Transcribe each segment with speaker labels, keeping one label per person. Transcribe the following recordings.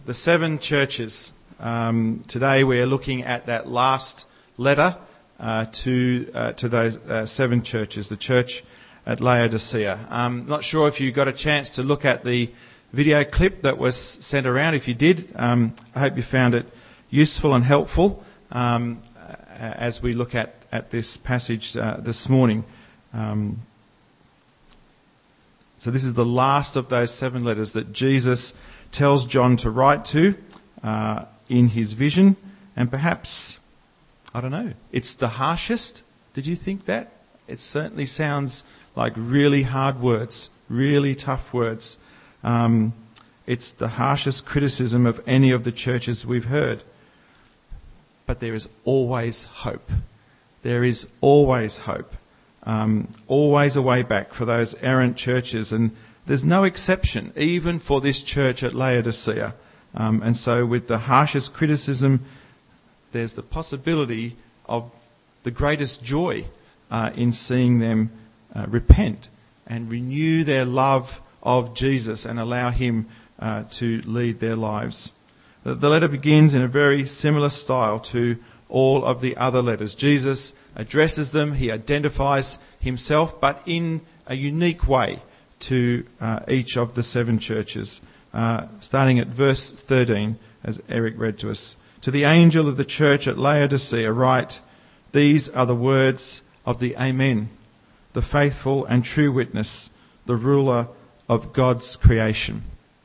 Speaker 1: the seven churches. Today we are looking at that last letter to those seven churches, the church at Laodicea. Not sure if you got a chance to look at the video clip that was sent around. If you did, I hope you found it useful and helpful as we look at this passage this morning. So this is the last of those seven letters that Jesus tells John to write to in his vision. And perhaps, I don't know, it's the harshest. Did you think that? It certainly sounds like really hard words, really tough words. It's the harshest criticism of any of the churches we've heard. But there is always hope. There is always hope. Always a way back for those errant churches, and there's no exception, even for this church at Laodicea. And so with the harshest criticism, there's the possibility of the greatest joy in seeing them repent and renew their love of Jesus and allow him to lead their lives. The letter begins in a very similar style to all of the other letters. Jesus addresses them, he identifies himself, but in a unique way to each of the seven churches. Starting at verse 13, as Eric read to us. To the angel of the church at Laodicea write, these are the words of the Amen, the faithful and true witness, the ruler of God's creation.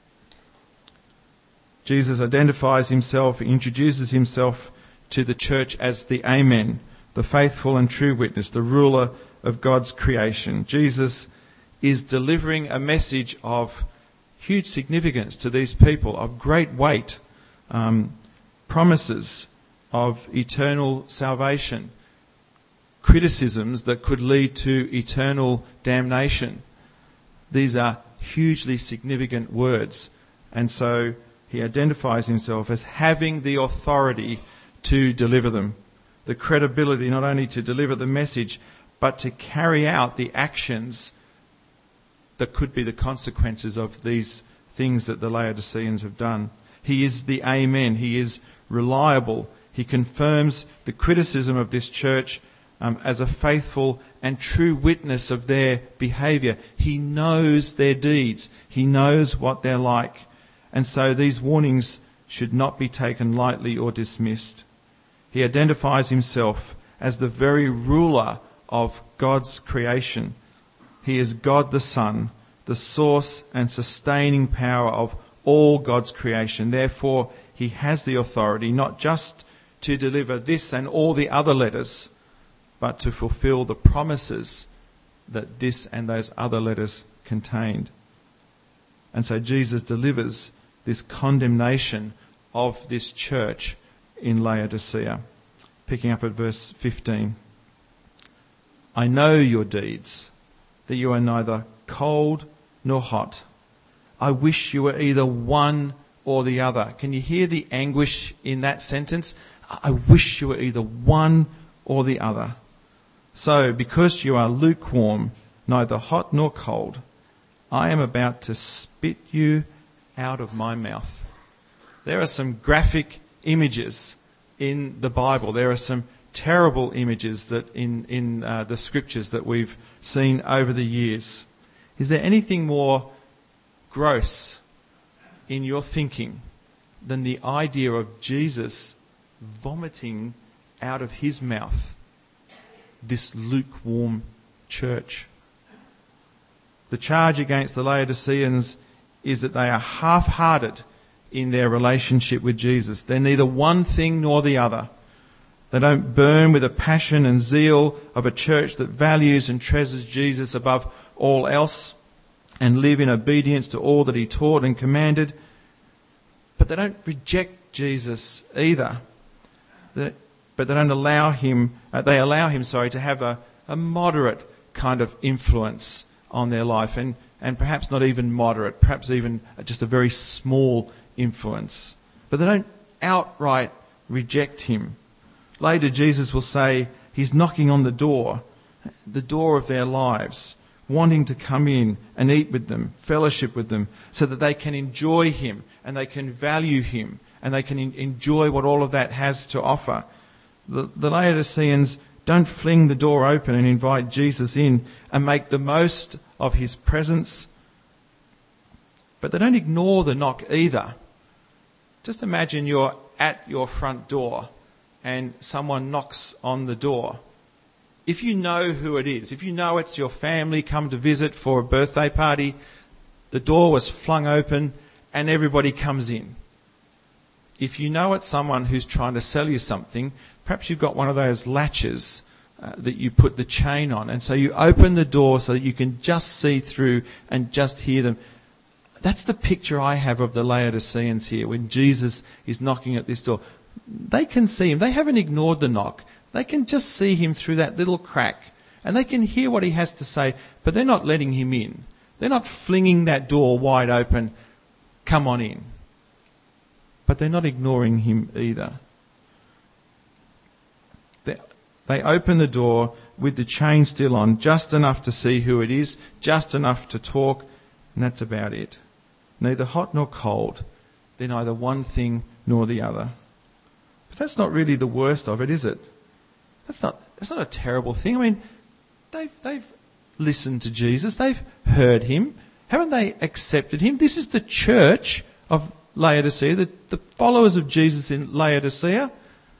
Speaker 1: Jesus identifies himself, introduces himself to the church as the Amen, the faithful and true witness, the ruler of God's creation. Jesus is delivering a message of huge significance to these people, of great weight, promises of eternal salvation, criticisms that could lead to eternal damnation. These are hugely significant words, and so he identifies himself as having the authority to deliver them. The credibility not only to deliver the message, but to carry out the actions that could be the consequences of these things that the Laodiceans have done. He is the Amen. He is reliable. He confirms the criticism of this church as a faithful and true witness of their behaviour. He knows their deeds. He knows what they're like. And so these warnings should not be taken lightly or dismissed. He identifies himself as the very ruler of God's creation. He is God the Son, the source and sustaining power of all God's creation. Therefore, he has the authority not just to deliver this and all the other letters, but to fulfill the promises that this and those other letters contained. And so Jesus delivers this condemnation of this church in Laodicea. Picking up at verse 15. I know your deeds, that you are neither cold nor hot. I wish you were either one or the other. Can you hear the anguish in that sentence? I wish you were either one or the other. So, because you are lukewarm, neither hot nor cold, I am about to spit you out of my mouth. There are some graphic images in the Bible. There are some terrible images that in the scriptures that we've seen over the years. Is there anything more gross in your thinking than the idea of Jesus vomiting out of his mouth this lukewarm church? The charge against the Laodiceans is that they are half-hearted in their relationship with Jesus. They're neither one thing nor the other. They don't burn with a passion and zeal of a church that values and treasures Jesus above all else and live in obedience to all that he taught and commanded. But they don't reject Jesus either. But they don't allow him. They allow him, to have a moderate kind of influence on their life, and perhaps not even moderate, perhaps even just a very small influence. But they don't outright reject him. Later, Jesus will say he's knocking on the door of their lives, wanting to come in and eat with them, fellowship with them, so that they can enjoy him and they can value him, and they can enjoy what all of that has to offer. The Laodiceans don't fling the door open and invite Jesus in and make the most of his presence, but they don't ignore the knock either. Just imagine you're at your front door and someone knocks on the door. If you know who it is, if you know it's your family come to visit for a birthday party, the door was flung open and everybody comes in. If you know it's someone who's trying to sell you something, perhaps you've got one of those latches that you put the chain on, and so you open the door so that you can just see through and just hear them. That's the picture I have of the Laodiceans here when Jesus is knocking at this door. They can see him. They haven't ignored the knock. They can just see him through that little crack, and they can hear what he has to say, but they're not letting him in. They're not flinging that door wide open, come on in. But they're not ignoring him either. They open the door with the chain still on, just enough to see who it is, just enough to talk, and that's about it. Neither hot nor cold. They're neither one thing nor the other. But that's not really the worst of it, is it? That's not a terrible thing. I mean, they've listened to Jesus. They've heard him. Haven't they accepted him? This is the church of Laodicea, the followers of Jesus in Laodicea.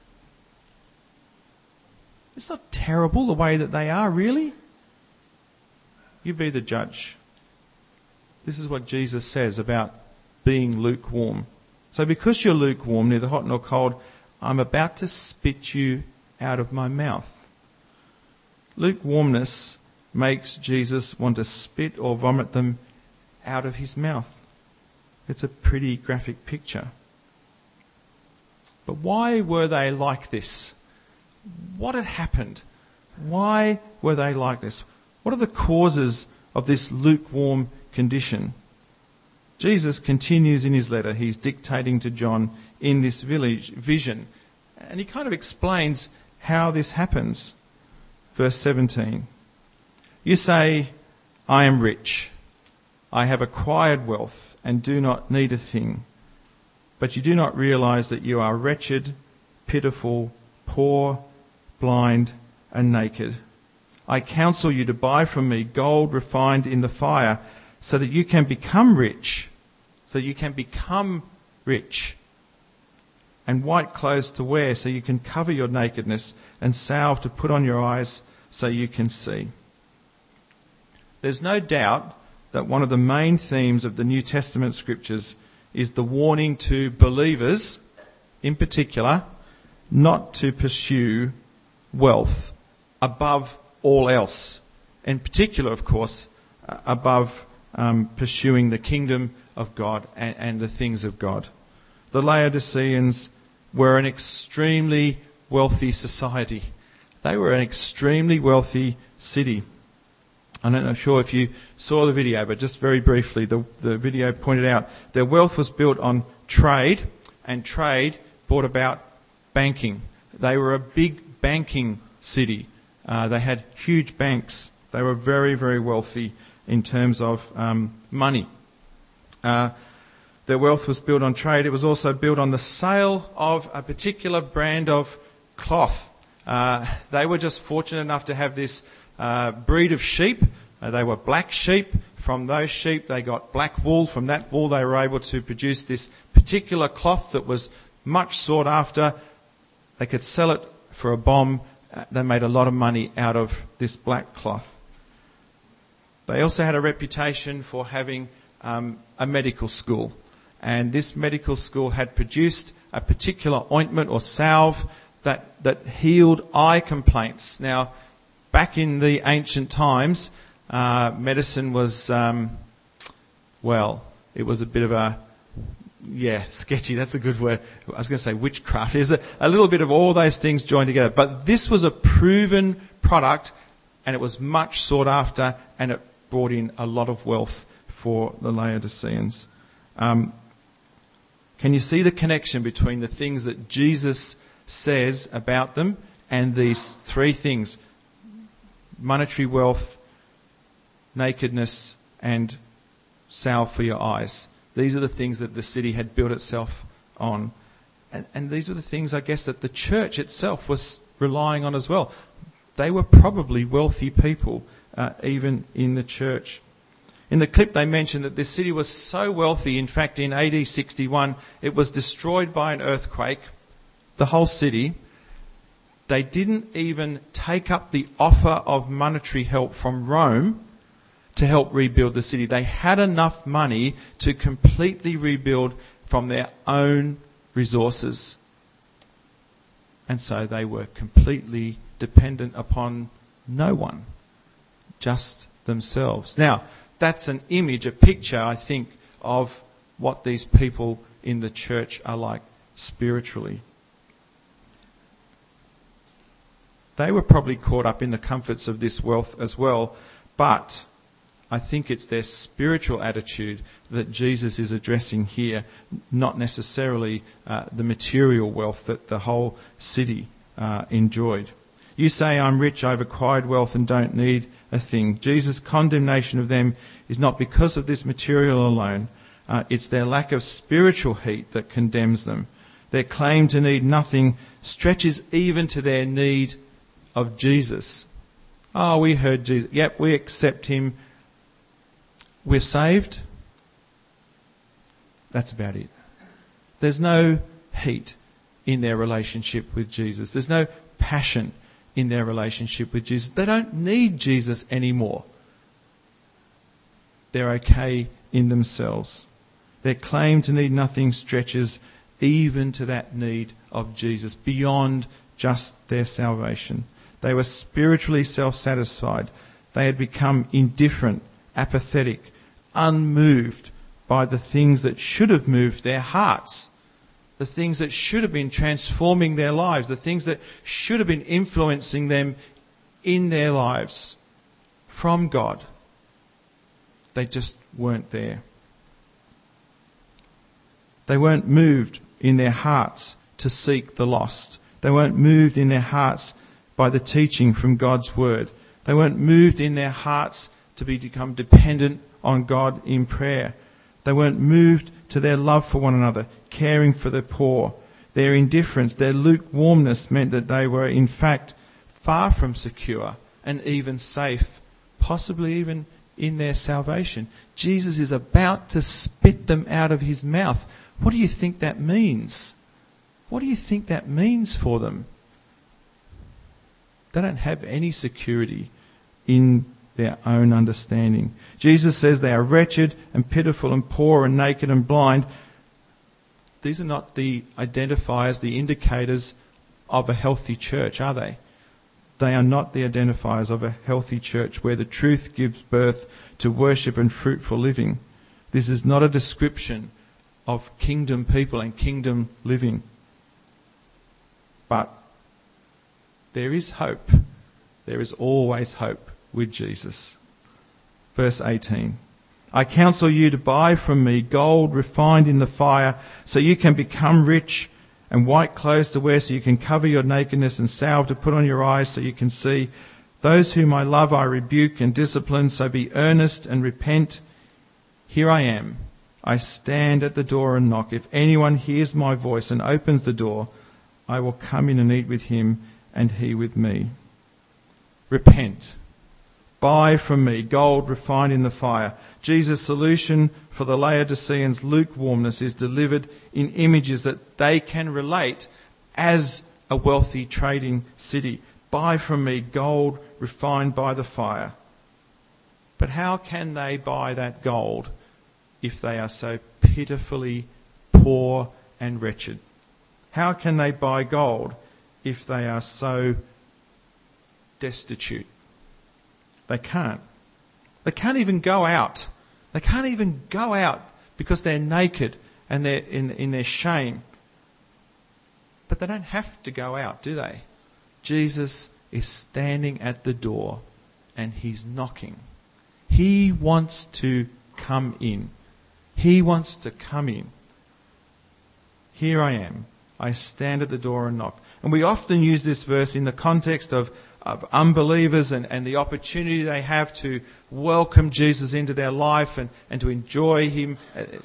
Speaker 1: It's not terrible the way that they are, really. You be the judge. This is what Jesus says about being lukewarm. So because you're lukewarm, neither hot nor cold, I'm about to spit you out of my mouth. Lukewarmness makes Jesus want to spit or vomit them out of his mouth. It's a pretty graphic picture. But why were they like this? What had happened? Why were they like this? What are the causes of this lukewarm condition? Jesus continues in his letter. He's dictating to John in this vision. And he kind of explains how this happens. Verse 17. You say, I am rich. I have acquired wealth and do not need a thing. But you do not realize that you are wretched, pitiful, poor, blind, and naked. I counsel you to buy from me gold refined in the fire so that you can become rich. So you can become rich. And white clothes to wear so you can cover your nakedness, and salve to put on your eyes so you can see. There's no doubt that one of the main themes of the New Testament scriptures is the warning to believers, in particular, not to pursue wealth above all else. In particular, of course, above pursuing the kingdom of God and the things of God. The Laodiceans were an extremely wealthy society. They were an extremely wealthy city. I'm not sure if you saw the video, but just very briefly, the video pointed out their wealth was built on trade, and trade brought about banking. They were a big banking city. They had huge banks. They were very, very wealthy in terms of money. Their wealth was built on trade. It was also built on the sale of a particular brand of cloth. They were just fortunate enough to have this breed of sheep. They were black sheep. From those sheep, they got black wool. From that wool, they were able to produce this particular cloth that was much sought after. They could sell it for a bomb. They made a lot of money out of this black cloth. They also had a reputation for having a medical school. And this medical school had produced a particular ointment or salve that healed eye complaints. Now, back in the ancient times, medicine was, it was a bit of a, sketchy, that's a good word. I was going to say witchcraft. There's a little bit of all those things joined together. But this was a proven product, and it was much sought after, and it brought in a lot of wealth for the Laodiceans. Can you see the connection between the things that Jesus says about them and these three things? Monetary wealth, nakedness, and salve for your eyes. These are the things that the city had built itself on. And these were the things, I guess, that the church itself was relying on as well. They were probably wealthy people, even in the church. In the clip, they mentioned that this city was so wealthy, in fact, in AD 61, it was destroyed by an earthquake, the whole city. They didn't even take up the offer of monetary help from Rome to help rebuild the city. They had enough money to completely rebuild from their own resources. And so they were completely dependent upon no one, just themselves. Now, that's an image, a picture, I think, of what these people in the church are like spiritually. They were probably caught up in the comforts of this wealth as well, but I think it's their spiritual attitude that Jesus is addressing here, not necessarily the material wealth that the whole city enjoyed. You say, I'm rich, I've acquired wealth and don't need a thing. Jesus' condemnation of them is not because of this material alone. It's their lack of spiritual heat that condemns them. Their claim to need nothing stretches even to their need of Jesus. Oh, we heard Jesus. Yep, we accept him. We're saved. That's about it. There's no heat in their relationship with Jesus. There's no passion in their relationship with Jesus. They don't need Jesus anymore. They're okay in themselves. Their claim to need nothing stretches even to that need of Jesus, beyond just their salvation. They were spiritually self-satisfied. They had become indifferent, apathetic, unmoved by the things that should have moved their hearts, the things that should have been transforming their lives, the things that should have been influencing them in their lives from God. They just weren't there. They weren't moved in their hearts to seek the lost. They weren't moved in their hearts by the teaching from God's word. They weren't moved in their hearts to become dependent on God in prayer. They weren't moved to their love for one another, caring for the poor. Their indifference, their lukewarmness meant that they were in fact far from secure and even safe, possibly even in their salvation. Jesus is about to spit them out of his mouth. What do you think that means? What do you think that means for them? They don't have any security in their own understanding. Jesus says they are wretched and pitiful and poor and naked and blind. These are not the identifiers, the indicators of a healthy church, are they? They are not the identifiers of a healthy church where the truth gives birth to worship and fruitful living. This is not a description of kingdom people and kingdom living. But there is hope. There is always hope with Jesus. Verse 18. I counsel you to buy from me gold refined in the fire so you can become rich, and white clothes to wear so you can cover your nakedness, and salve to put on your eyes so you can see. Those whom I love I rebuke and discipline, so be earnest and repent. Here I am. I stand at the door and knock. If anyone hears my voice and opens the door, I will come in and eat with him and he with me. Repent. Buy from me gold refined in the fire. Jesus' solution for the Laodiceans' lukewarmness is delivered in images that they can relate as a wealthy trading city. Buy from me gold refined by the fire. But how can they buy that gold if they are so pitifully poor and wretched? How can they buy gold if they are so destitute? They can't. They can't even go out. They can't even go out because they're naked and they're in their shame. But they don't have to go out, do they? Jesus is standing at the door and he's knocking. He wants to come in. He wants to come in. Here I am. I stand at the door and knock. And we often use this verse in the context of unbelievers and the opportunity they have to welcome Jesus into their life and to enjoy him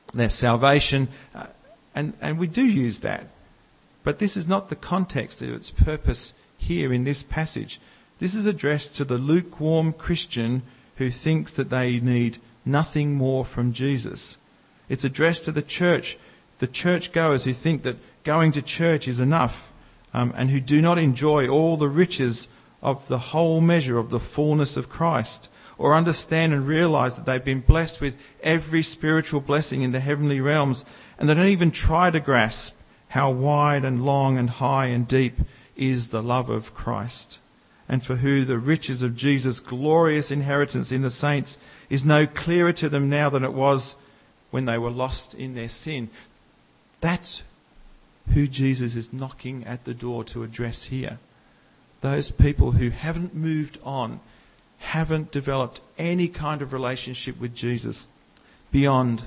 Speaker 1: their salvation, and we do use that. But this is not the context of its purpose here in this passage. This is addressed to the lukewarm Christian who thinks that they need nothing more from Jesus. It's addressed to the churchgoers who think that going to church is enough, and who do not enjoy all the riches of the whole measure of the fullness of Christ, or understand and realise that they've been blessed with every spiritual blessing in the heavenly realms, and they don't even try to grasp how wide and long and high and deep is the love of Christ, and for who the riches of Jesus' glorious inheritance in the saints is no clearer to them now than it was when they were lost in their sin. That's who Jesus is knocking at the door to address here. Those people who haven't moved on, haven't developed any kind of relationship with Jesus beyond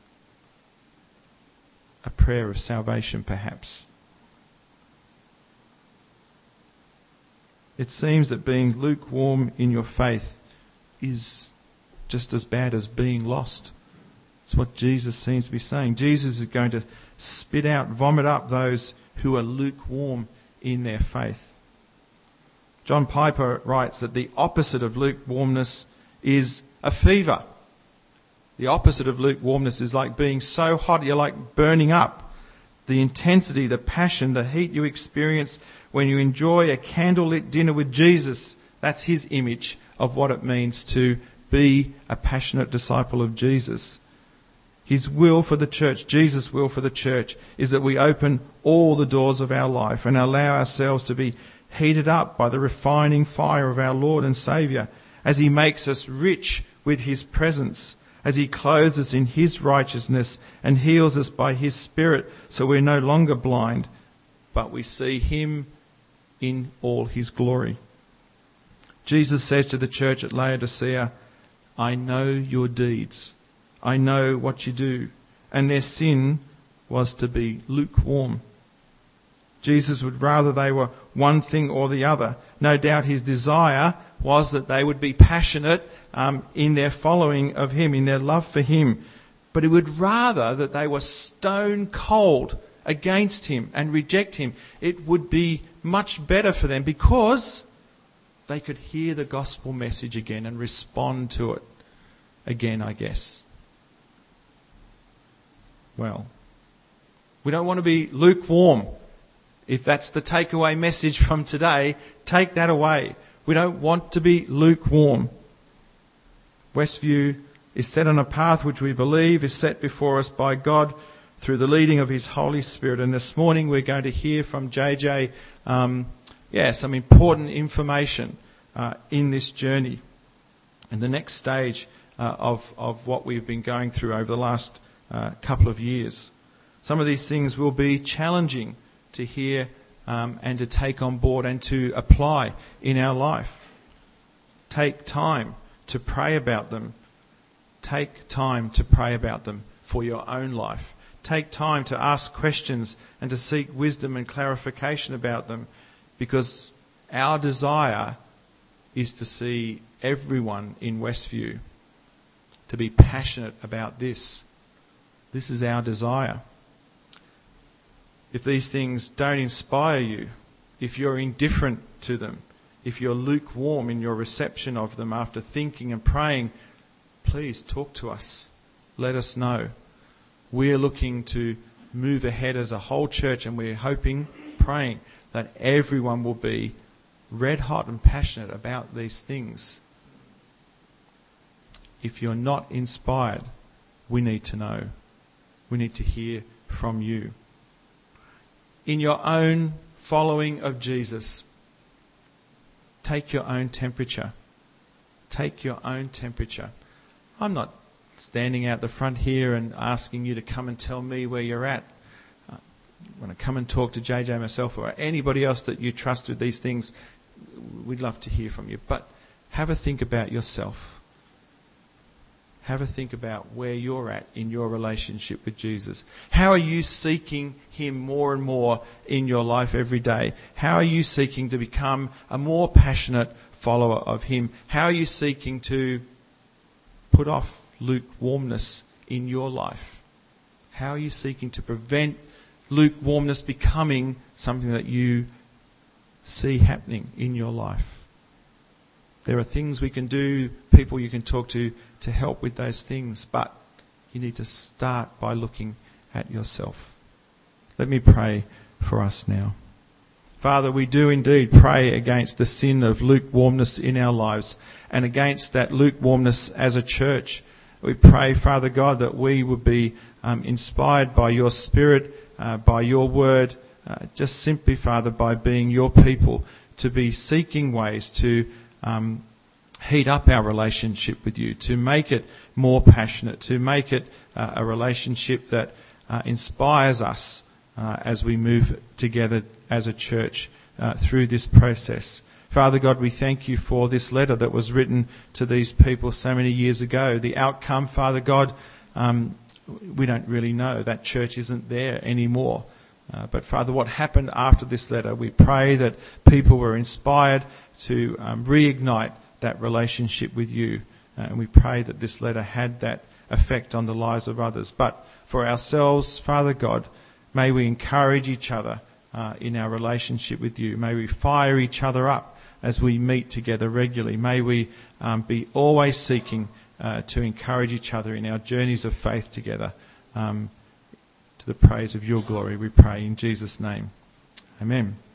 Speaker 1: a prayer of salvation, perhaps. It seems that being lukewarm in your faith is just as bad as being lost. It's what Jesus seems to be saying. Jesus is going to spit out, vomit up those who are lukewarm in their faith. John Piper writes that the opposite of lukewarmness is a fever. The opposite of lukewarmness is like being so hot you're like burning up. The intensity, the passion, the heat you experience when you enjoy a candlelit dinner with Jesus, that's his image of what it means to be a passionate disciple of Jesus. His will for the church, Jesus' will for the church, is that we open all the doors of our life and allow ourselves to be heated up by the refining fire of our Lord and Saviour as he makes us rich with his presence, as he clothes us in his righteousness and heals us by his Spirit, so we're no longer blind, but we see him in all his glory. Jesus says to the church at Laodicea, I know your deeds. I know what you do. And their sin was to be lukewarm. Jesus would rather they were one thing or the other. No doubt his desire was that they would be passionate in their following of him, in their love for him. But he would rather that they were stone cold against him and reject him. It would be much better for them because they could hear the gospel message again and respond to it again, I guess. Well, we don't want to be lukewarm. If that's the takeaway message from today, take that away. We don't want to be lukewarm. Westview is set on a path which we believe is set before us by God through the leading of his Holy Spirit. And this morning we're going to hear from JJ some important information in this journey and the next stage of what we've been going through over the last couple of years. Some of these things will be challenging to hear and to take on board and to apply in our life. Take time to pray about them. Take time to pray about them for your own life. Take time to ask questions and to seek wisdom and clarification about them, because our desire is to see everyone in Westview to be passionate about this. This is our desire. If these things don't inspire you, if you're indifferent to them, if you're lukewarm in your reception of them after thinking and praying, please talk to us. Let us know. We're looking to move ahead as a whole church, and we're hoping, praying, that everyone will be red hot and passionate about these things. If you're not inspired, we need to know. We need to hear from you. In your own following of Jesus, take your own temperature. Take your own temperature. I'm not standing out the front here and asking you to come and tell me where you're at. When I come and talk to JJ myself or anybody else that you trust with these things, we'd love to hear from you. But have a think about yourself. Have a think about where you're at in your relationship with Jesus. How are you seeking him more and more in your life every day? How are you seeking to become a more passionate follower of him? How are you seeking to put off lukewarmness in your life? How are you seeking to prevent lukewarmness becoming something that you see happening in your life? There are things we can do, people you can talk to help with those things, but you need to start by looking at yourself. Let me pray for us now. Father, we do indeed pray against the sin of lukewarmness in our lives and against that lukewarmness as a church. We pray, Father God, that we would be inspired by your Spirit, by your word, just simply, Father, by being your people, to be seeking ways to heat up our relationship with you, to make it more passionate, to make it a relationship that inspires us as we move together as a church through this process. Father God, we thank you for this letter that was written to these people so many years ago. The outcome, Father God, we don't really know. That church isn't there anymore. But Father, what happened after this letter, we pray that people were inspired to reignite that relationship with you. And we pray that this letter had that effect on the lives of others. But for ourselves, Father God, may we encourage each other in our relationship with you. May we fire each other up as we meet together regularly. May we be always seeking to encourage each other in our journeys of faith together. To the praise of your glory, we pray in Jesus' name. Amen.